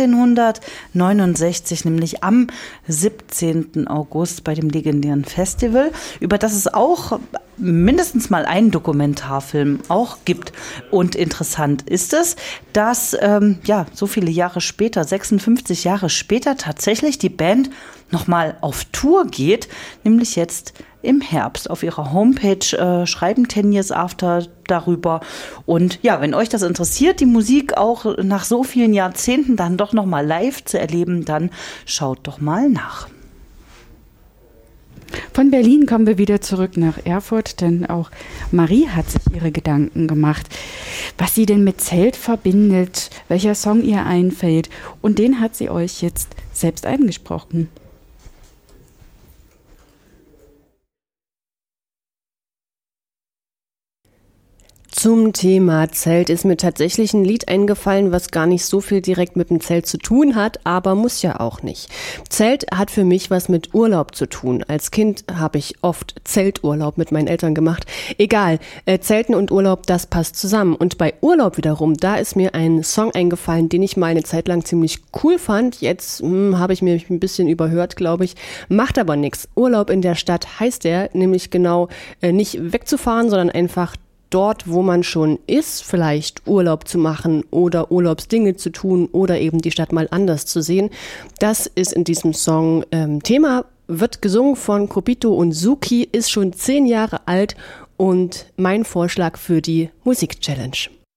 Speaker 3: 1969, nämlich am 17. August bei dem legendären Festival, über das es auch mindestens mal einen Dokumentarfilm auch gibt. Und interessant ist es, dass so viele Jahre später, 56 Jahre später, tatsächlich die Band nochmal auf Tour geht, nämlich jetzt im Herbst. Auf ihrer Homepage schreiben 10 Years After darüber. Und ja, wenn euch das interessiert, die Musik auch nach so vielen Jahrzehnten dann doch nochmal live zu erleben, dann schaut doch mal nach.
Speaker 2: Von Berlin kommen wir wieder zurück nach Erfurt, denn auch Marie hat sich ihre Gedanken gemacht, was sie denn mit Zelt verbindet, welcher Song ihr einfällt. Und den hat sie euch jetzt selbst eingesprochen.
Speaker 9: Zum Thema Zelt ist mir tatsächlich ein Lied eingefallen, was gar nicht so viel direkt mit dem Zelt zu tun hat, aber muss ja auch nicht. Zelt hat für mich was mit Urlaub zu tun. Als Kind habe ich oft Zelturlaub mit meinen Eltern gemacht. Egal, Zelten und Urlaub, das passt zusammen. Und bei Urlaub wiederum, da ist mir ein Song eingefallen, den ich mal eine Zeit lang ziemlich cool fand. Jetzt habe ich mich ein bisschen überhört, glaube ich. Macht aber nichts. Urlaub in der Stadt heißt der, nämlich genau nicht wegzufahren, sondern einfach dort, wo man schon ist, vielleicht Urlaub zu machen oder Urlaubsdinge zu tun oder eben die Stadt mal anders zu sehen. Das ist in diesem Song Thema, wird gesungen von Kopito und Suki, ist schon 10 Jahre alt und mein Vorschlag für die Musik-Challenge.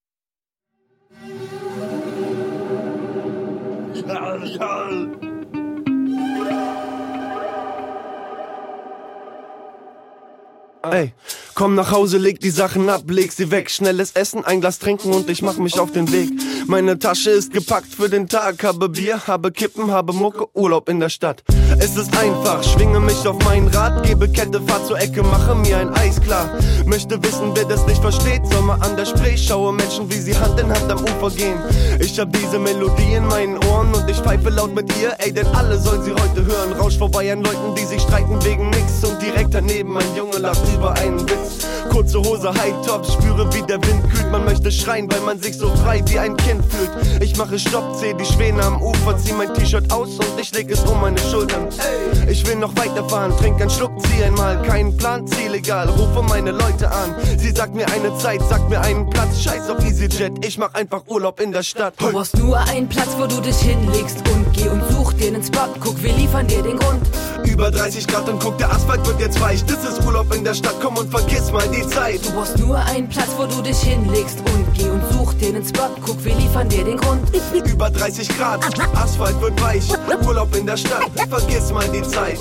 Speaker 10: Ey, komm nach Hause, leg die Sachen ab, leg sie weg. Schnelles Essen, ein Glas trinken und ich mach mich auf den Weg. Meine Tasche ist gepackt für den Tag. Habe Bier, habe Kippen, habe Mucke, Urlaub in der Stadt. Es ist einfach, schwinge mich auf mein Rad, gebe Kette, fahr zur Ecke, mache mir ein Eis klar. Möchte wissen, wer das nicht versteht, Sommer an der Spree, schaue Menschen, wie sie Hand in Hand am Ufer gehen. Ich hab diese Melodie in meinen Ohren und ich pfeife laut mit ihr, ey, denn alle sollen sie heute hören. Rausch vorbei an Leuten, die sich streiten wegen nix und direkt daneben ein Junge lacht über einen Witz. Kurze Hose, High-Tops, spüre wie der Wind kühlt. Man möchte schreien, weil man sich so frei wie ein Kind fühlt. Ich mache Stopp, seh die Schwäne am Ufer, zieh mein T-Shirt aus und ich leg es um meine Schultern. Ey, ich will noch weiterfahren, trink einen Schluck, zieh einmal. Kein Plan, Ziel egal, rufe meine Leute an. Sie sagt mir eine Zeit, sagt mir einen Platz. Scheiß auf EasyJet, ich mach einfach Urlaub in der Stadt.
Speaker 11: Du brauchst nur einen Platz, wo du dich hinlegst und geh und such dir einen Spot. Guck, wir liefern dir den Grund.
Speaker 10: Über 30 Grad und guck, der Asphalt wird jetzt weich. Das ist Urlaub in der Stadt, komm und vergiss mal die Zeit.
Speaker 11: Du brauchst nur einen Platz, wo du dich hinlegst und geh und such dir einen Spot. Guck, wir liefern dir den Grund.
Speaker 10: Über 30 Grad, Asphalt wird weich. Urlaub in der Stadt, vergiss mal die Zeit.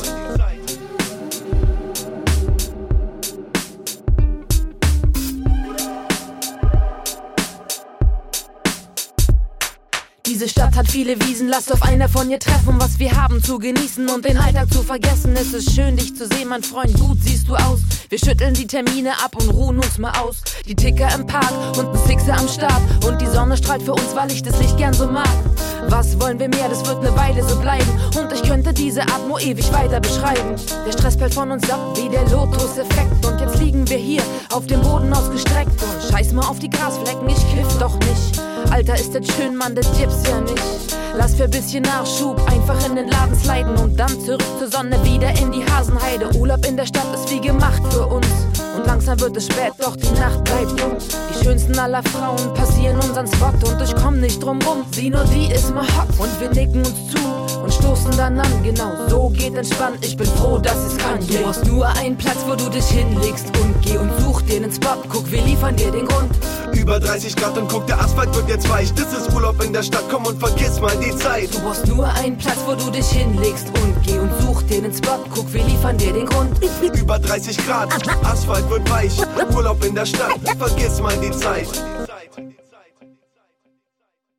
Speaker 11: Diese Stadt hat viele Wiesen, lasst auf einer von ihr treffen, was wir haben zu genießen und den Alltag zu vergessen. Es ist schön, dich zu sehen, mein Freund, gut siehst du aus. Wir schütteln die Termine ab und ruhen uns mal aus. Die Ticker im Park und ein Sixer am Start und die Sonne strahlt für uns, weil ich das Licht gern so mag. Was wollen wir mehr, das wird eine Weile so bleiben und ich könnte diese Atmo ewig weiter beschreiben. Der Stress fällt von uns ab wie der Lotus-Effekt und jetzt liegen wir hier auf dem Boden ausgestreckt und scheiß mal auf die Grasflecken, ich kiff doch nicht. Alter, ist das schön, Mann, das gibt's ja nicht. Lass für bisschen Nachschub einfach in den Laden sliden und dann zurück zur Sonne, wieder in die Hasenheide. Urlaub in der Stadt ist wie gemacht für uns und langsam wird es spät, doch die Nacht bleibt jung. Die schönsten aller Frauen passieren unseren Spot und ich komm nicht drum rum. Sie nur die ist mal hot und wir nicken uns zu und stoßen dann an. Genau so geht entspannt, ich bin froh, dass es kann. Du brauchst nur einen Platz, wo du dich hinlegst und geh und such dir einen Spot. Guck, wir liefern dir den Grund.
Speaker 10: Über 30 Grad und guck, der Asphalt wird jetzt weich. Das ist Urlaub in der Stadt, komm und vergiss mal die Zeit.
Speaker 11: Du brauchst nur einen Platz, wo du dich hinlegst und geh und such dir einen Spot. Guck, wir liefern dir den Grund.
Speaker 10: Über 30 Grad, Asphalt wird weich. Urlaub in der Stadt, vergiss mal die Zeit.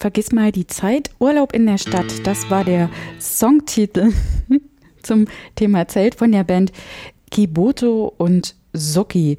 Speaker 2: Vergiss mal die Zeit, Urlaub in der Stadt. Das war der Songtitel zum Thema Zelt von der Band Kibito und Soki.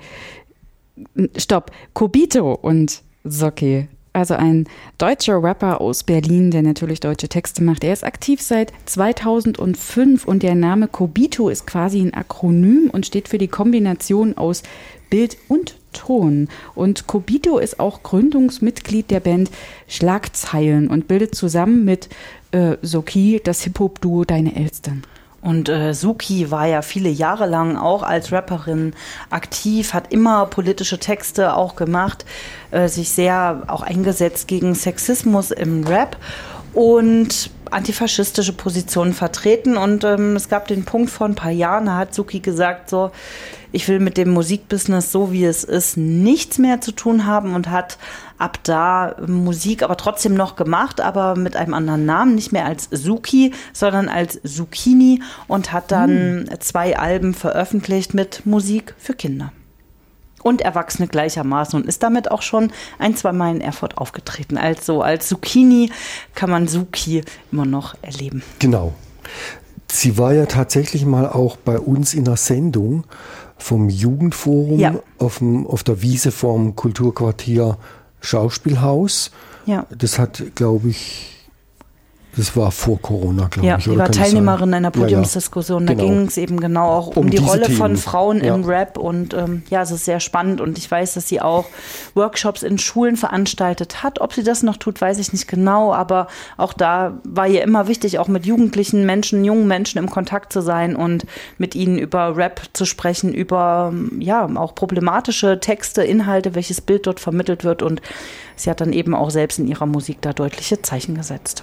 Speaker 2: Kobito und Soki. Also ein deutscher Rapper aus Berlin, der natürlich deutsche Texte macht. Er ist aktiv seit 2005 und der Name Kobito ist quasi ein Akronym und steht für die Kombination aus Bild und Ton. Und Kobito ist auch Gründungsmitglied der Band Schlagzeilen und bildet zusammen mit Soki das Hip-Hop-Duo Deine Elstern.
Speaker 3: Und Suki war ja viele Jahre lang auch als Rapperin aktiv, hat immer politische Texte auch gemacht, sich sehr auch eingesetzt gegen Sexismus im Rap und antifaschistische Positionen vertreten. Und es gab den Punkt vor ein paar Jahren, da hat Suki gesagt, so, ich will mit dem Musikbusiness, so wie es ist, nichts mehr zu tun haben und hat ab da Musik aber trotzdem noch gemacht, aber mit einem anderen Namen, nicht mehr als Suki, sondern als Zucchini und hat dann 2 Alben veröffentlicht mit Musik für Kinder. Und Erwachsene gleichermaßen und ist damit auch schon 1-2 Mal in Erfurt aufgetreten. Also als Zucchini kann man Suki immer noch erleben.
Speaker 1: Genau. Sie war ja tatsächlich mal auch bei uns in der Sendung vom Jugendforum auf der Wiese vom Kulturquartier Schauspielhaus. Ja. Das hat, glaube ich, das war vor Corona, glaube ich.
Speaker 3: Ja, die war Teilnehmerin einer Podiumsdiskussion. Da ging es eben genau auch um die Rolle Themen von Frauen im Rap. Und es ist sehr spannend. Und ich weiß, dass sie auch Workshops in Schulen veranstaltet hat. Ob sie das noch tut, weiß ich nicht genau. Aber auch da war ihr immer wichtig, auch mit jugendlichen Menschen, jungen Menschen im Kontakt zu sein und mit ihnen über Rap zu sprechen, über auch problematische Texte, Inhalte, welches Bild dort vermittelt wird. Und sie hat dann eben auch selbst in ihrer Musik da deutliche Zeichen gesetzt.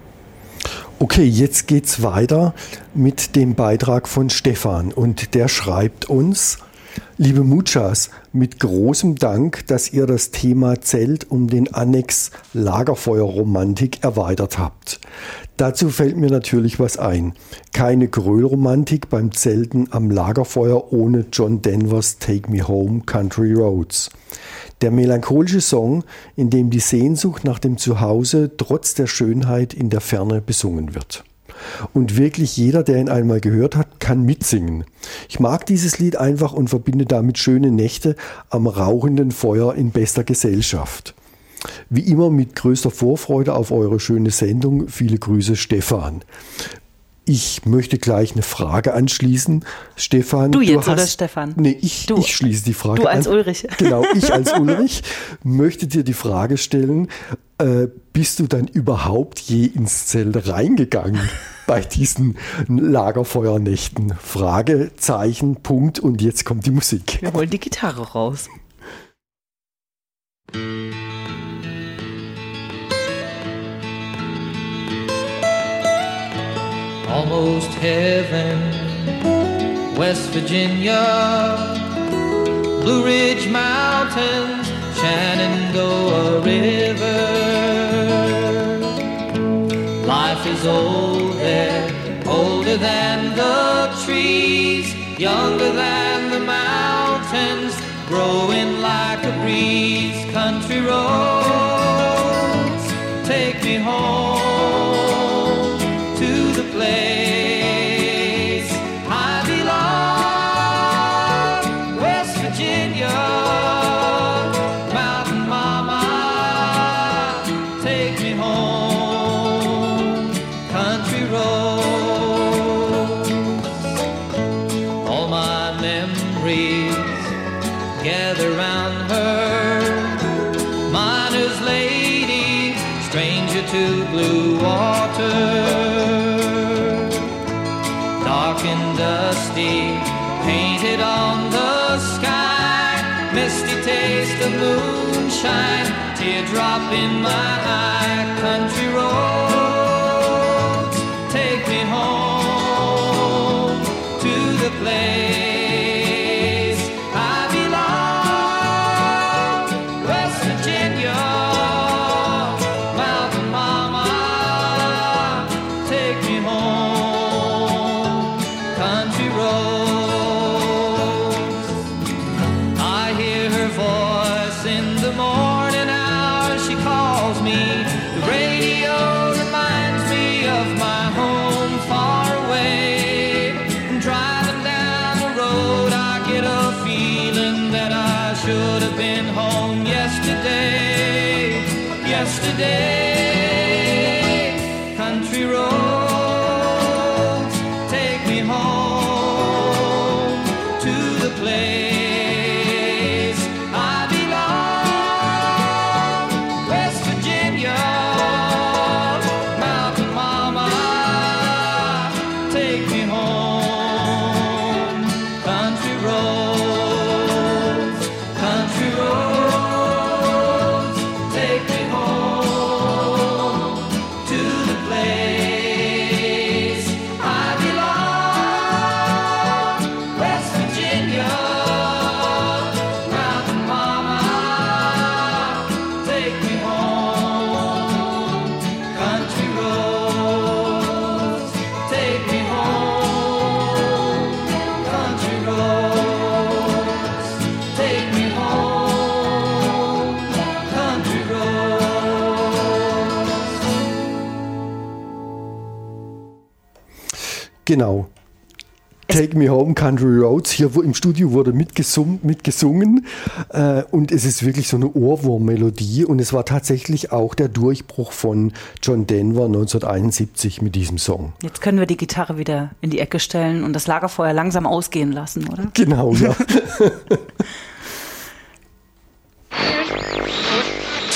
Speaker 1: Okay, jetzt geht's weiter mit dem Beitrag von Stefan und der schreibt uns: Liebe Muchas, mit großem Dank, dass ihr das Thema Zelt um den Annex Lagerfeuerromantik erweitert habt. Dazu fällt mir natürlich was ein. Keine Grölromantik beim Zelten am Lagerfeuer ohne John Denvers Take Me Home, Country Roads. Der melancholische Song, in dem die Sehnsucht nach dem Zuhause trotz der Schönheit in der Ferne besungen wird. Und wirklich jeder, der ihn einmal gehört hat, kann mitsingen. Ich mag dieses Lied einfach und verbinde damit schöne Nächte am rauchenden Feuer in bester Gesellschaft. Wie immer mit größter Vorfreude auf eure schöne Sendung. Viele Grüße, Stefan. Ich möchte gleich eine Frage anschließen. Stefan.
Speaker 3: Du jetzt oder Stefan?
Speaker 1: Nee, ich schließe die Frage an.
Speaker 3: Du als Ulrich.
Speaker 1: Genau, ich als Ulrich möchte dir die Frage stellen, bist du dann überhaupt je ins Zelt reingegangen bei diesen Lagerfeuernächten? Fragezeichen, Punkt und jetzt kommt die Musik.
Speaker 3: Wir holen die Gitarre raus.
Speaker 12: Almost heaven, West Virginia, Blue Ridge Mountains, Shenandoah River. Life is old there, older than the trees, younger than the mountains, growing like a breeze. Country roads, take me home to the place I belong, West Virginia, Mountain Mama, take me home, country roads. All my memories gather round her, miner's lady, stranger to blue water. Dark and dusty, painted on the sky, misty taste of moonshine, teardrop in my eye. Country roads, take me home to the place I belong, West Virginia, Mountain Mama, take me home, country roads. I hear her voice in the morning hours, she calls me, the rain
Speaker 1: Genau. Take Me Home, Country Roads. Hier im Studio wurde mitgesungen und es ist wirklich so eine Ohrwurmmelodie und es war tatsächlich auch der Durchbruch von John Denver 1971 mit diesem Song.
Speaker 3: Jetzt können wir die Gitarre wieder in die Ecke stellen und das Lagerfeuer langsam ausgehen lassen, oder?
Speaker 1: Genau, ja.